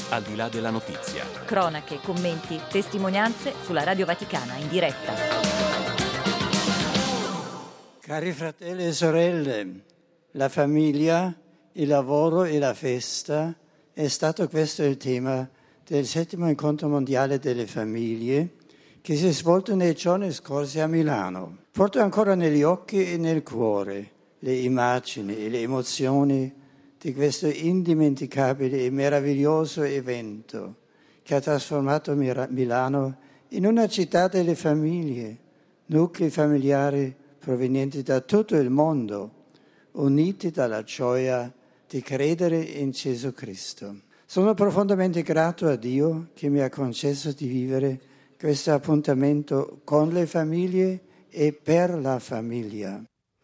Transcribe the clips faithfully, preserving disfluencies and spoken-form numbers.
al di là della notizia. Cronache, commenti, testimonianze sulla Radio Vaticana in diretta. Cari fratelli e sorelle, la famiglia, il lavoro e la festa è stato questo il tema del settimo incontro mondiale delle famiglie che si è svolto nei giorni scorsi a Milano. Porto ancora negli occhi e nel cuore le immagini e le emozioni di questo indimenticabile e meraviglioso evento che ha trasformato Milano in una città delle famiglie, nuclei familiari provenienti da tutto il mondo, uniti dalla gioia di credere in Gesù Cristo. Sono profondamente grato a Dio che mi ha concesso di vivere questo appuntamento con le famiglie e per la famiglia.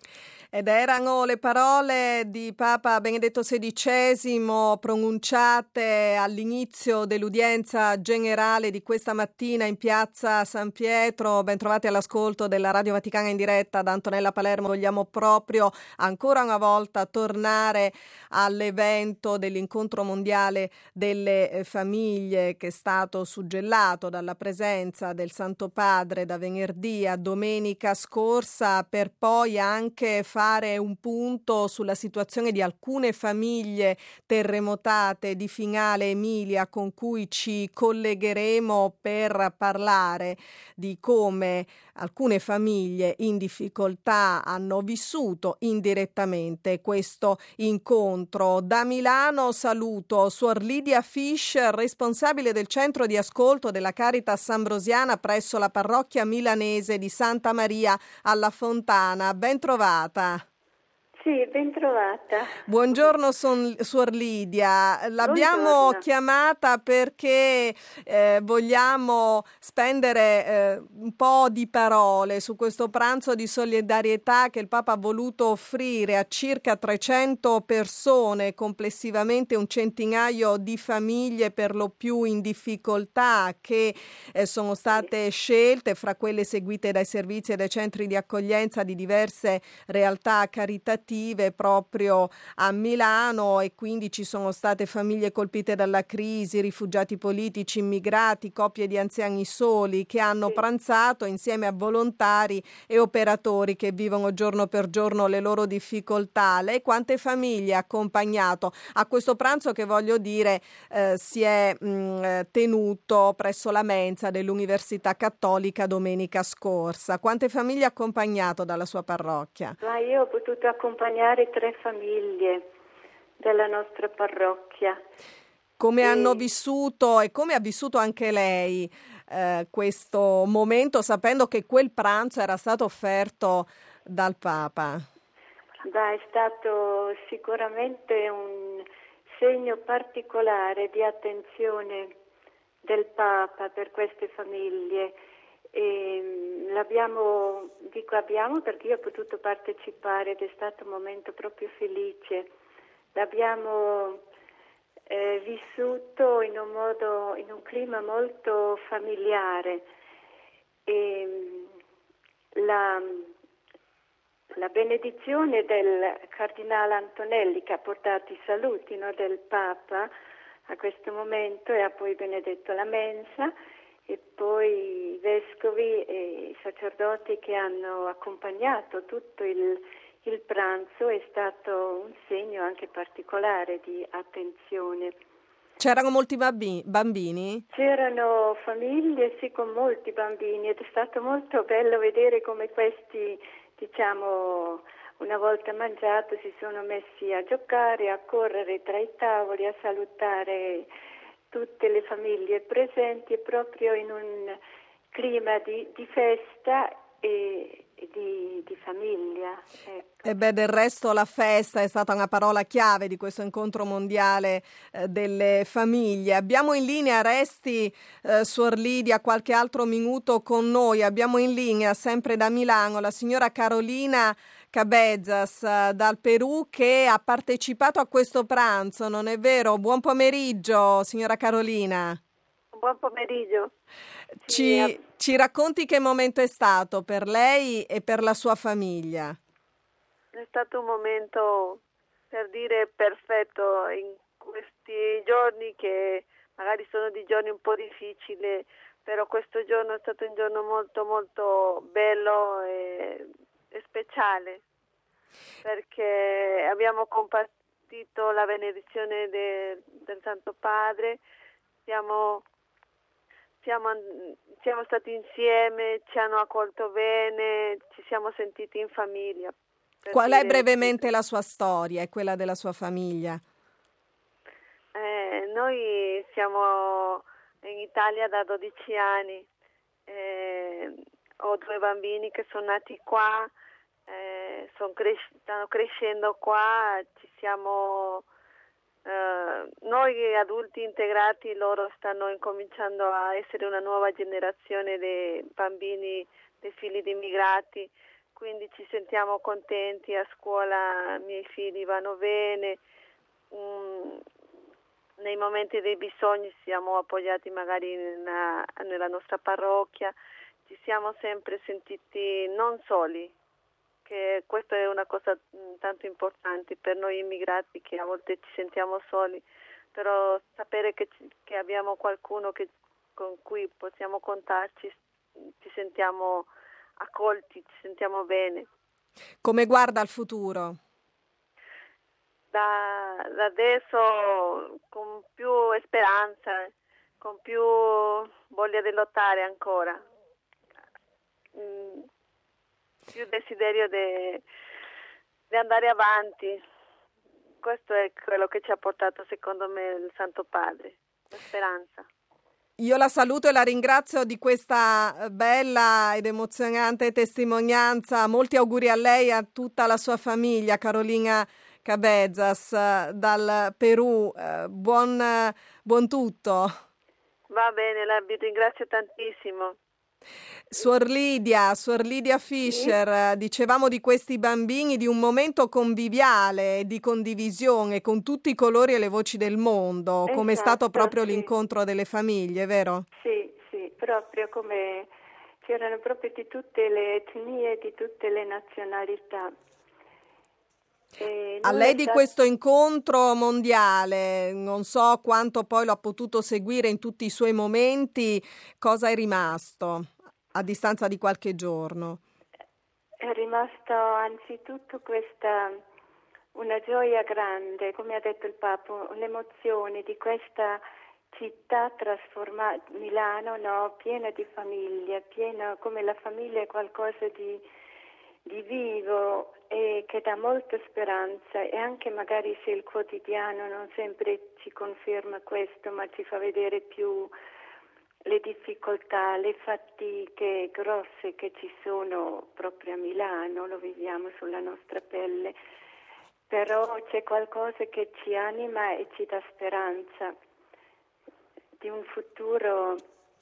Ed erano le parole di Papa Benedetto sedicesimo pronunciate all'inizio dell'udienza generale di questa mattina in piazza San Pietro. Ben trovati all'ascolto della Radio Vaticana in diretta da Antonella Palermo. Vogliamo proprio ancora una volta tornare all'evento dell'incontro mondiale delle famiglie che è stato suggellato dalla presenza del Santo Padre da venerdì a domenica scorsa, per poi anche fare un punto sulla situazione di alcune famiglie terremotate di Finale Emilia, con cui ci collegheremo per parlare di come alcune famiglie in difficoltà hanno vissuto indirettamente questo incontro. Da Milano saluto Suor Lidia Fisch, responsabile del centro di ascolto della Caritas Ambrosiana presso la parrocchia milanese di Santa Maria alla Fontana. Ben trovata. Sì, ben trovata. Buongiorno son, Suor Lidia, l'abbiamo Buongiorno. chiamata perché eh, vogliamo spendere eh, un po' di parole su questo pranzo di solidarietà che il Papa ha voluto offrire a circa trecento persone, complessivamente un centinaio di famiglie per lo più in difficoltà che eh, sono state scelte fra quelle seguite dai servizi e dai centri di accoglienza di diverse realtà caritative proprio a Milano, e quindi ci sono state famiglie colpite dalla crisi, rifugiati politici, immigrati, coppie di anziani soli che hanno pranzato insieme a volontari e operatori che vivono giorno per giorno le loro difficoltà. Lei quante famiglie ha accompagnato a questo pranzo che, voglio dire, eh, si è mh, tenuto presso la mensa dell'Università Cattolica domenica scorsa? Quante famiglie ha accompagnato dalla sua parrocchia? Ma io ho potuto accompagnare tre famiglie della nostra parrocchia. Come e... hanno vissuto e come ha vissuto anche lei eh, questo momento, sapendo che quel pranzo era stato offerto dal Papa? Beh, è stato sicuramente un segno particolare di attenzione del Papa per queste famiglie. E l'abbiamo, dico abbiamo perché io ho potuto partecipare ed è stato un momento proprio felice. L'abbiamo eh, vissuto in un modo, in un clima molto familiare. E la, la benedizione del Cardinale Antonelli, che ha portato i saluti, no, del Papa a questo momento, e ha poi benedetto la mensa, e poi i vescovi e i sacerdoti che hanno accompagnato tutto il, il pranzo, è stato un segno anche particolare di attenzione. C'erano molti babbi- bambini? C'erano famiglie, sì, con molti bambini, ed è stato molto bello vedere come questi, diciamo, una volta mangiato si sono messi a giocare, a correre tra i tavoli, a salutare tutte le famiglie presenti, e proprio in un clima di, di festa e, e di, di famiglia. Ecco. E beh, del resto la festa è stata una parola chiave di questo incontro mondiale eh, delle famiglie. Abbiamo in linea, resti eh, Suor Lidia qualche altro minuto con noi, abbiamo in linea sempre da Milano la signora Carolina Cabezas eh, dal Perù, che ha partecipato a questo pranzo, non è vero? Buon pomeriggio, signora Carolina. Buon pomeriggio. Ci, Sì, ci racconti che momento è stato per lei e per la sua famiglia? è stato un momento, per dire, perfetto in questi giorni che magari sono di giorni un po' difficili, però questo giorno è stato un giorno molto molto bello e, e speciale, perché abbiamo compartito la benedizione de, del Santo Padre, siamo, siamo, siamo stati insieme, ci hanno accolto bene, ci siamo sentiti in famiglia. Qual è brevemente la sua storia e quella della sua famiglia? Eh, noi siamo in Italia da dodici anni, eh, ho due bambini che sono nati qua, eh, son cres- stanno crescendo qua, ci siamo, eh, noi adulti integrati, loro stanno incominciando a essere una nuova generazione di bambini, dei figli di immigrati, quindi ci sentiamo contenti, a scuola i miei figli vanno bene, mm, nei momenti dei bisogni siamo appoggiati magari nella, nella nostra parrocchia, ci siamo sempre sentiti non soli, che questa è una cosa mh, tanto importante per noi immigrati, che a volte ci sentiamo soli, però sapere che, ci, che abbiamo qualcuno che, con cui possiamo contarci, ci sentiamo accolti, ci sentiamo bene. Come guarda al futuro? Da, da adesso con più speranza, con più voglia di lottare ancora, mm, più desiderio di andare avanti. Questo è quello che ci ha portato, secondo me, il Santo Padre, la speranza. Io la saluto e la ringrazio di questa bella ed emozionante testimonianza. Molti auguri a lei e a tutta la sua famiglia, Carolina Cabezas, dal Perù. Buon, buon tutto. Va bene, la vi ringrazio tantissimo. Suor Lidia, Suor Lidia Fischer, sì. Dicevamo di questi bambini, di un momento conviviale, di condivisione con tutti i colori e le voci del mondo, esatto, come è stato proprio sì. L'incontro delle famiglie, vero? Sì, sì, proprio come c'erano proprio di tutte le etnie, di tutte le nazionalità. A lei di questo incontro mondiale, non so quanto poi l'ha potuto seguire in tutti i suoi momenti, cosa è rimasto a distanza di qualche giorno? È rimasto anzitutto questa una gioia grande, come ha detto il Papa, un'emozione di questa città trasformata, Milano, no, piena di famiglia, piena come la famiglia è qualcosa di, di vivo e che dà molta speranza, e anche magari se il quotidiano non sempre ci conferma questo, ma ci fa vedere più le difficoltà, le fatiche grosse che ci sono proprio a Milano, lo viviamo sulla nostra pelle, però c'è qualcosa che ci anima e ci dà speranza di un futuro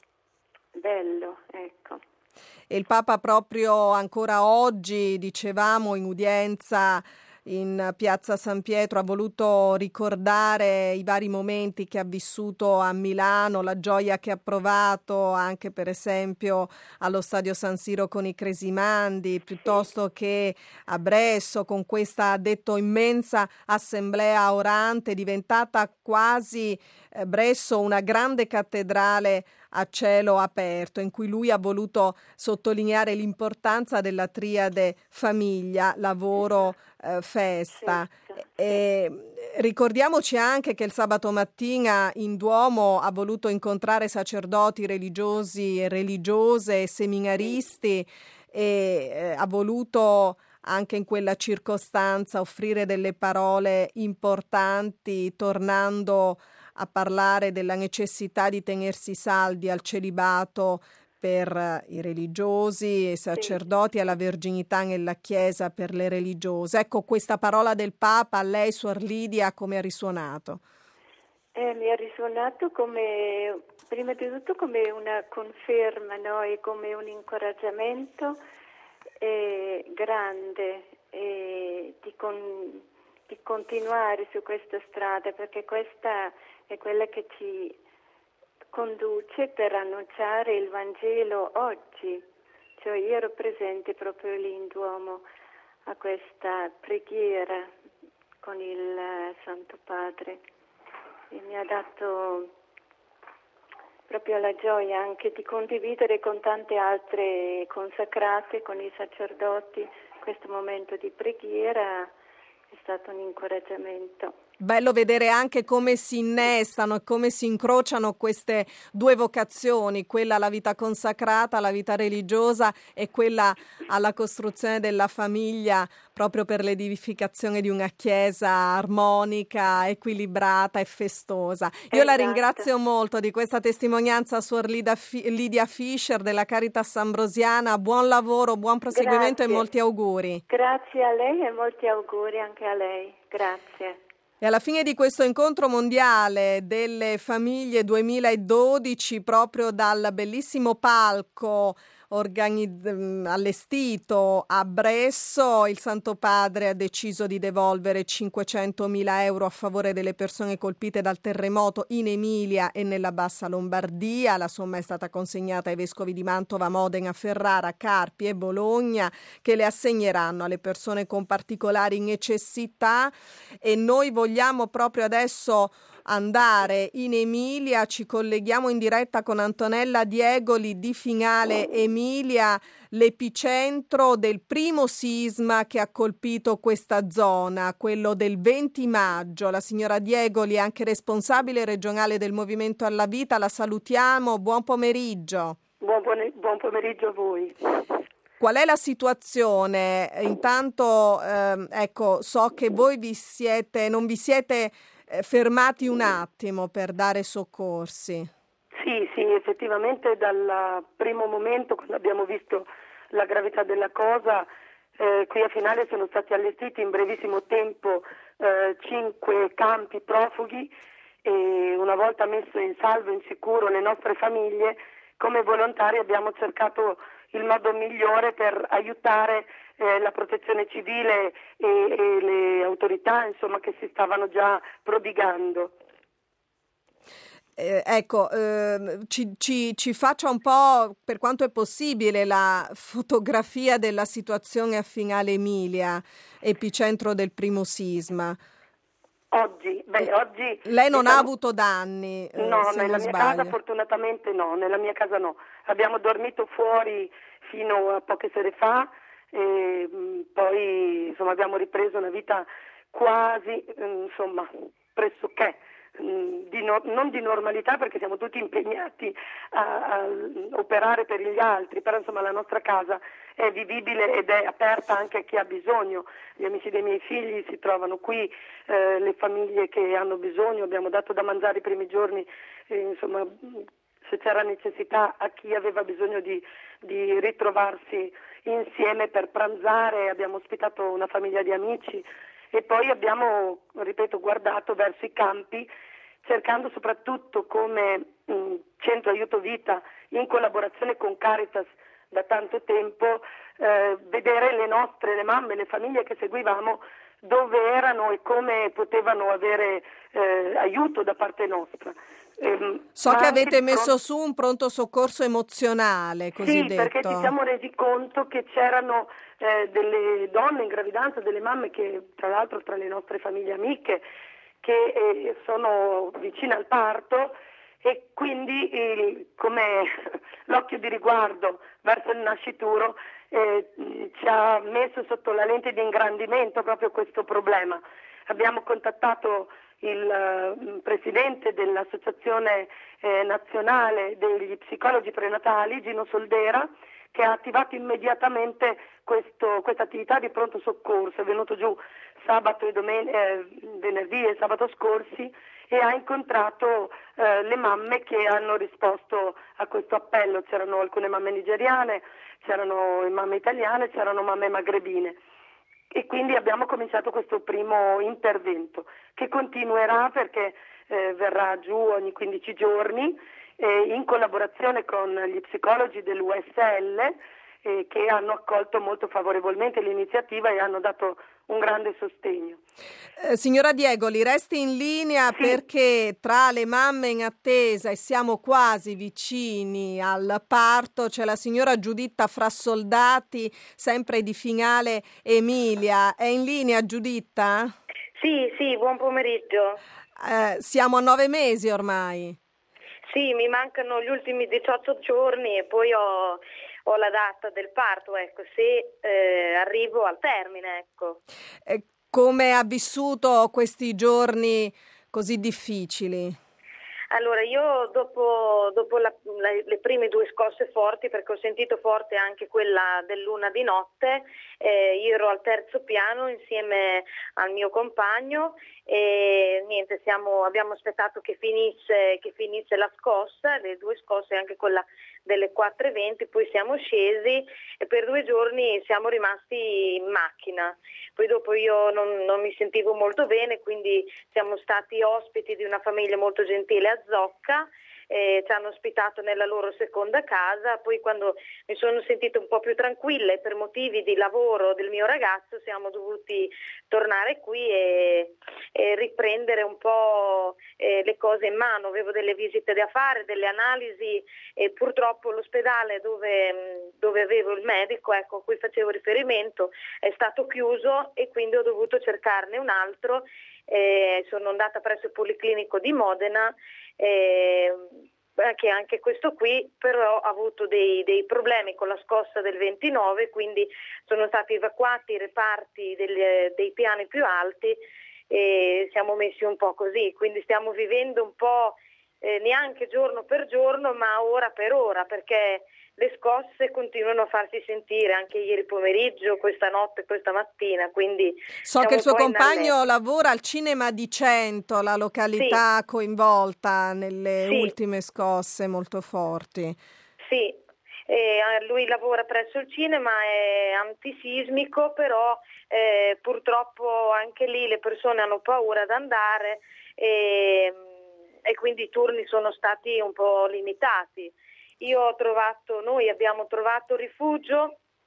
bello, ecco. E il Papa proprio ancora oggi, dicevamo in udienza in Piazza San Pietro, ha voluto ricordare i vari momenti che ha vissuto a Milano, la gioia che ha provato anche per esempio allo Stadio San Siro con i Cresimandi, piuttosto che a Bresso con questa, ha detto, immensa assemblea orante, diventata quasi eh, Bresso una grande cattedrale a cielo aperto, in cui lui ha voluto sottolineare l'importanza della triade famiglia, lavoro, eh, festa. E ricordiamoci anche che il sabato mattina in Duomo ha voluto incontrare sacerdoti religiosi e religiose e seminaristi e eh, ha voluto anche in quella circostanza offrire delle parole importanti, tornando a parlare della necessità di tenersi saldi al celibato per i religiosi e i sacerdoti, alla verginità nella Chiesa per le religiose. Ecco, questa parola del Papa a lei, Suor Lidia, come ha risuonato? Eh, mi ha risuonato come, prima di tutto come una conferma, no? E come un incoraggiamento eh, grande eh, di, con, di continuare su questa strada, perché questa è quella che ci conduce per annunciare il Vangelo oggi. Cioè io ero presente proprio lì in Duomo a questa preghiera con il Santo Padre e mi ha dato proprio la gioia anche di condividere con tante altre consacrate, con i sacerdoti, questo momento di preghiera è stato un incoraggiamento. Bello vedere anche come si innestano e come si incrociano queste due vocazioni, quella alla vita consacrata, alla vita religiosa e quella alla costruzione della famiglia, proprio per l'edificazione di una chiesa armonica, equilibrata e festosa. Io Esatto. La ringrazio molto di questa testimonianza, Suor Lidia, Lidia Fischer della Caritas Ambrosiana. Buon lavoro, buon proseguimento. Grazie. E molti auguri. Grazie a lei e molti auguri anche a lei. Grazie. E alla fine di questo incontro mondiale delle famiglie duemiladodici, proprio dal bellissimo palco organi- allestito a Bresso, il Santo Padre ha deciso di devolvere cinquecentomila euro a favore delle persone colpite dal terremoto in Emilia e nella Bassa Lombardia. La somma è stata consegnata ai vescovi di Mantova, Modena, Ferrara, Carpi e Bologna, che le assegneranno alle persone con particolari necessità. E noi vogliamo proprio adesso andare in Emilia, ci colleghiamo in diretta con Antonella Diegoli di Finale Emilia, l'epicentro del primo sisma che ha colpito questa zona, quello del venti maggio. La signora Diegoli è anche responsabile regionale del Movimento alla Vita, la salutiamo, buon pomeriggio. Buon, buon, buon pomeriggio a voi. Qual è la situazione? Intanto ehm, ecco, so che voi vi siete, non vi siete eh, fermati un attimo per dare soccorsi. Sì, sì, effettivamente dal primo momento, quando abbiamo visto la gravità della cosa, eh, qui a Finale sono stati allestiti in brevissimo tempo eh, cinque campi profughi e una volta messo in salvo, in sicuro le nostre famiglie, come volontari abbiamo cercato il modo migliore per aiutare eh, la protezione civile e, e le autorità, insomma, che si stavano già prodigando. Eh, ecco, eh, ci, ci, ci faccia un po', per quanto è possibile, la fotografia della situazione a Finale Emilia, epicentro del primo sisma. Oggi, beh, oggi... Lei non diciamo, ha avuto danni? Eh, no, se nella non mia sbaglio. casa fortunatamente no, nella mia casa no. Abbiamo dormito fuori fino a poche sere fa e mh, poi insomma abbiamo ripreso una vita quasi, mh, insomma, pressoché mh, di no, non di normalità, perché siamo tutti impegnati a, a operare per gli altri, però insomma la nostra casa è vivibile ed è aperta anche a chi ha bisogno. Gli amici dei miei figli si trovano qui, eh, le famiglie che hanno bisogno, abbiamo dato da mangiare i primi giorni, eh, insomma, se c'era necessità a chi aveva bisogno di, di ritrovarsi insieme per pranzare, abbiamo ospitato una famiglia di amici e poi abbiamo, ripeto, guardato verso i campi, cercando soprattutto come mh, Centro Aiuto Vita, in collaborazione con Caritas da tanto tempo, eh, vedere le nostre, le mamme, le famiglie che seguivamo, dove erano e come potevano avere eh, aiuto da parte nostra. Ehm, so che avete pronto... messo su un pronto soccorso emozionale, cosiddetto. Sì, perché ci siamo resi conto che c'erano eh, delle donne in gravidanza, delle mamme che tra l'altro tra le nostre famiglie amiche che eh, sono vicine al parto e quindi eh, come l'occhio di riguardo verso il nascituro eh, ci ha messo sotto la lente di ingrandimento proprio questo problema. Abbiamo contattato il uh, presidente dell'Associazione eh, Nazionale degli Psicologi Prenatali, Gino Soldera, che ha attivato immediatamente questa attività di pronto soccorso. È venuto giù sabato e domen- eh, venerdì e sabato scorsi e ha incontrato eh, le mamme che hanno risposto a questo appello. C'erano alcune mamme nigeriane, c'erano mamme italiane, c'erano mamme magrebine. E quindi abbiamo cominciato questo primo intervento che continuerà perché eh, verrà giù ogni quindici giorni eh, in collaborazione con gli psicologi dell'U S L eh, che hanno accolto molto favorevolmente l'iniziativa e hanno dato un grande sostegno. Eh, signora Diegoli, resti in linea sì. Perché tra le mamme in attesa e siamo quasi vicini al parto c'è la signora Giuditta Frassoldati, sempre di Finale Emilia. È in linea Giuditta? Sì, sì, buon pomeriggio. Eh, siamo a nove mesi ormai. Sì, mi mancano gli ultimi diciotto giorni e poi ho, ho la data del parto, ecco, se eh, arrivo al termine, ecco. Eh, come ha vissuto questi giorni così difficili? Allora, io dopo, dopo la, la, le prime due scosse forti, perché ho sentito forte anche quella dell'una di notte, eh, io ero al terzo piano insieme al mio compagno e niente, siamo, abbiamo aspettato che finisse, che finisse la scossa, le due scosse, anche quella delle quattro e venti, poi siamo scesi e per due giorni siamo rimasti in macchina. Poi dopo io non, non mi sentivo molto bene, quindi siamo stati ospiti di una famiglia molto gentile a Zocca, eh, ci hanno ospitato nella loro seconda casa. Poi quando mi sono sentita un po' più tranquilla e per motivi di lavoro del mio ragazzo siamo dovuti tornare qui e, e riprendere un po' eh, le cose in mano. Avevo delle visite da fare, delle analisi e purtroppo l'ospedale dove, dove avevo il medico, ecco, a cui facevo riferimento, è stato chiuso e quindi ho dovuto cercarne un altro. Eh, sono andata presso il Policlinico di Modena, eh, che anche questo qui però ha avuto dei, dei problemi con la scossa del ventinove, quindi sono stati evacuati i reparti degli, dei piani più alti e siamo messi un po' così, quindi stiamo vivendo un po' eh, neanche giorno per giorno ma ora per ora, perché le scosse continuano a farsi sentire anche ieri pomeriggio, questa notte, questa mattina, quindi so che il suo compagno lavora al Cinema di Cento, la località sì. coinvolta nelle sì. ultime scosse molto forti. Sì, eh, lui lavora presso il cinema, è antisismico, però eh, purtroppo anche lì le persone hanno paura ad andare e, e quindi i turni sono stati un po' limitati. Io ho trovato, noi abbiamo trovato rifugio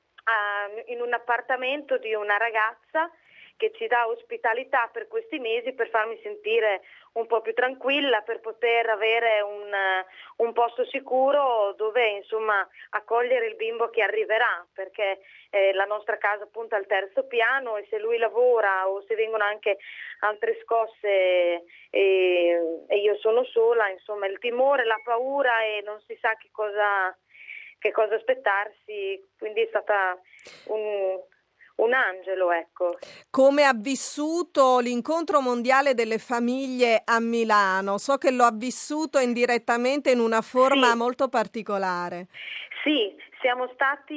uh, in un appartamento di una ragazza che ci dà ospitalità per questi mesi per farmi sentire un po' più tranquilla, per poter avere un, uh, un posto sicuro dove insomma accogliere il bimbo che arriverà, perché eh, la nostra casa appunto è al terzo piano e se lui lavora o se vengono anche altre scosse e, e io sono sola, insomma il timore, la paura e non si sa che cosa, che cosa aspettarsi, quindi è stata un... un angelo, ecco. Come ha vissuto l'incontro mondiale delle famiglie a Milano? So che lo ha vissuto indirettamente in una forma sì. molto particolare. Sì, siamo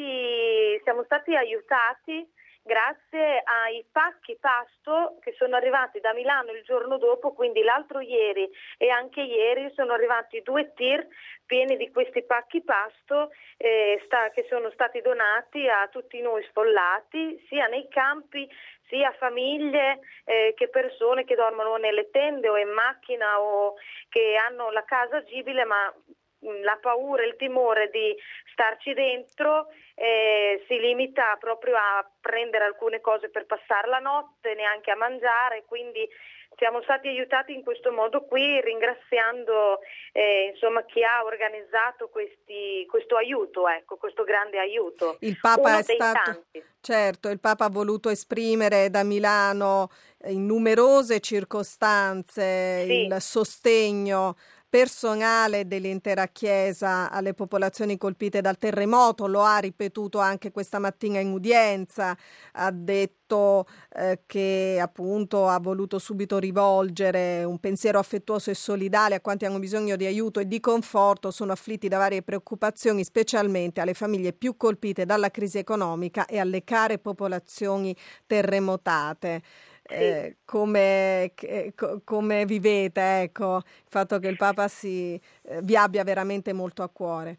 stati, siamo stati aiutati grazie ai pacchi pasto che sono arrivati da Milano il giorno dopo, quindi l'altro ieri e anche ieri sono arrivati due tir pieni di questi pacchi pasto eh, sta, che sono stati donati a tutti noi sfollati, sia nei campi sia famiglie eh, che persone che dormono nelle tende o in macchina o che hanno la casa agibile ma la paura, il timore di starci dentro eh, si limita proprio a prendere alcune cose per passare la notte, neanche a mangiare, quindi siamo stati aiutati in questo modo qui, ringraziando eh, insomma chi ha organizzato questi, questo aiuto, ecco, questo grande aiuto. Il Papa Uno è dei stato, tanti. certo, il Papa ha voluto esprimere da Milano in numerose circostanze Sì. il sostegno personale dell'intera Chiesa alle popolazioni colpite dal terremoto, lo ha ripetuto anche questa mattina in udienza, ha detto eh, che appunto ha voluto subito rivolgere un pensiero affettuoso e solidale a quanti hanno bisogno di aiuto e di conforto, sono afflitti da varie preoccupazioni, specialmente alle famiglie più colpite dalla crisi economica e alle care popolazioni terremotate. Eh, come, eh, co- come vivete ecco, il fatto che il Papa si, eh, vi abbia veramente molto a cuore?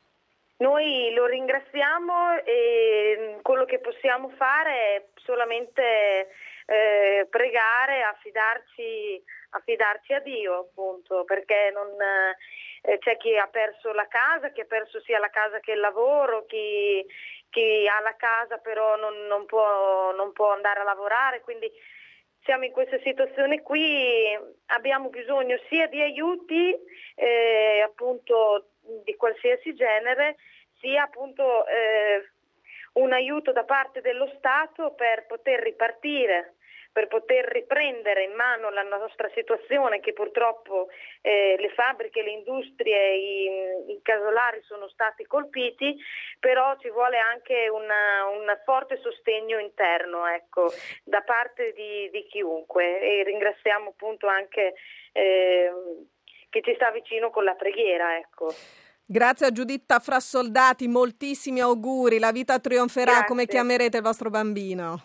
Noi lo ringraziamo e quello che possiamo fare è solamente eh, pregare, affidarci, affidarci a Dio, appunto, perché non, eh, c'è chi ha perso la casa, chi ha perso sia la casa che il lavoro, chi, chi ha la casa però non, non può, non può andare a lavorare, quindi siamo in questa situazione qui, abbiamo bisogno sia di aiuti eh, appunto di qualsiasi genere, sia appunto eh, un aiuto da parte dello Stato per poter ripartire, per poter riprendere in mano la nostra situazione, che purtroppo eh, le fabbriche, le industrie, i, i casolari sono stati colpiti, però ci vuole anche una, un forte sostegno interno, ecco, da parte di, di chiunque, e ringraziamo appunto anche eh, chi ci sta vicino con la preghiera, ecco. Grazie a Giuditta Frassoldati, moltissimi auguri, la vita trionferà. Grazie. Come chiamerete il vostro bambino?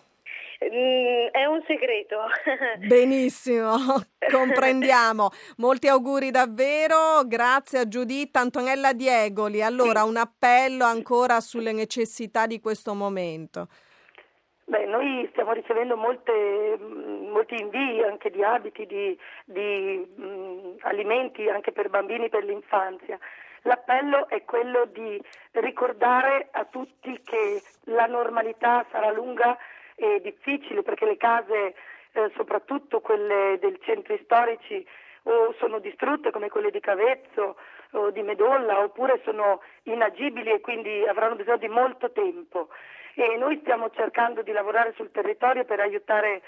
Mm, è un segreto. Benissimo, comprendiamo. Molti auguri davvero, grazie a Giuditta. Antonella Diegoli, allora un appello ancora sulle necessità di questo momento. Beh, noi stiamo ricevendo molte, molti invii anche di abiti, di, di mh, alimenti anche per bambini, per l'infanzia. L'appello è quello di ricordare a tutti che la normalità sarà lunga e difficile, perché le case, eh, soprattutto quelle dei centri storici, o sono distrutte come quelle di Cavezzo o di Medolla, oppure sono inagibili e quindi avranno bisogno di molto tempo. E noi stiamo cercando di lavorare sul territorio per aiutare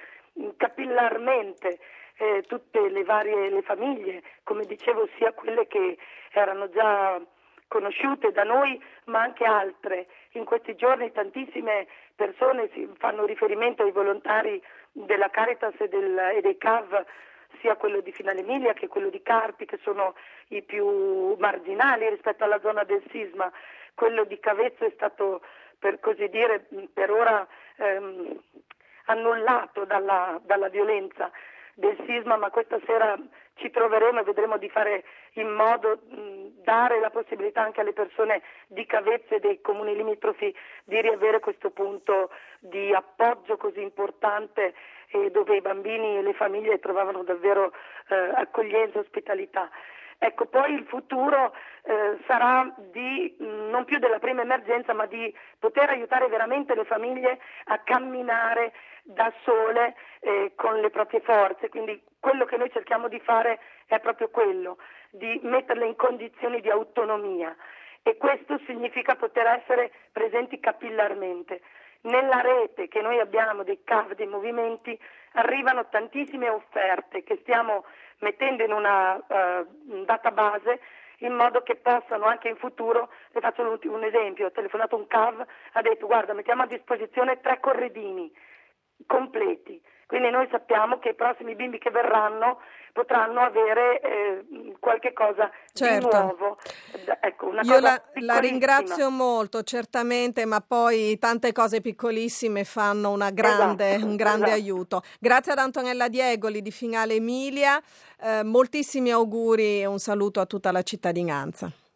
capillarmente eh, tutte le varie le famiglie, come dicevo, sia quelle che erano già conosciute da noi, ma anche altre. In questi giorni tantissime persone si fanno riferimento ai volontari della Caritas e, del, e dei C A V, sia quello di Finale Emilia che quello di Carpi, che sono i più marginali rispetto alla zona del sisma. Quello di Cavezzo è stato, per così dire, per ora ehm, annullato dalla, dalla violenza del sisma, ma questa sera ci troveremo e vedremo di fare in modo mh, dare la possibilità anche alle persone di Cavezzo e dei comuni limitrofi di riavere questo punto di appoggio così importante, eh, dove i bambini e le famiglie trovavano davvero eh, accoglienza e ospitalità. Ecco, poi il futuro eh, sarà di mh, non più della prima emergenza, ma di poter aiutare veramente le famiglie a camminare da sole eh, con le proprie forze. Quindi quello che noi cerchiamo di fare è proprio quello, di metterle in condizioni di autonomia, e questo significa poter essere presenti capillarmente. Nella rete che noi abbiamo dei C A V, dei movimenti, arrivano tantissime offerte che stiamo mettendo in una uh, database, in modo che possano anche in futuro, le faccio un esempio, ho telefonato un C A V, ha detto guarda, mettiamo a disposizione tre corredini completi, quindi noi sappiamo che i prossimi bimbi che verranno potranno avere eh, qualche cosa certo. di nuovo. Ecco, una Io cosa la, la ringrazio molto, certamente, ma poi tante cose piccolissime fanno una grande, esatto, un grande esatto. aiuto. Grazie ad Antonella Diegoli di Finale Emilia, eh, moltissimi auguri e un saluto a tutta la cittadinanza.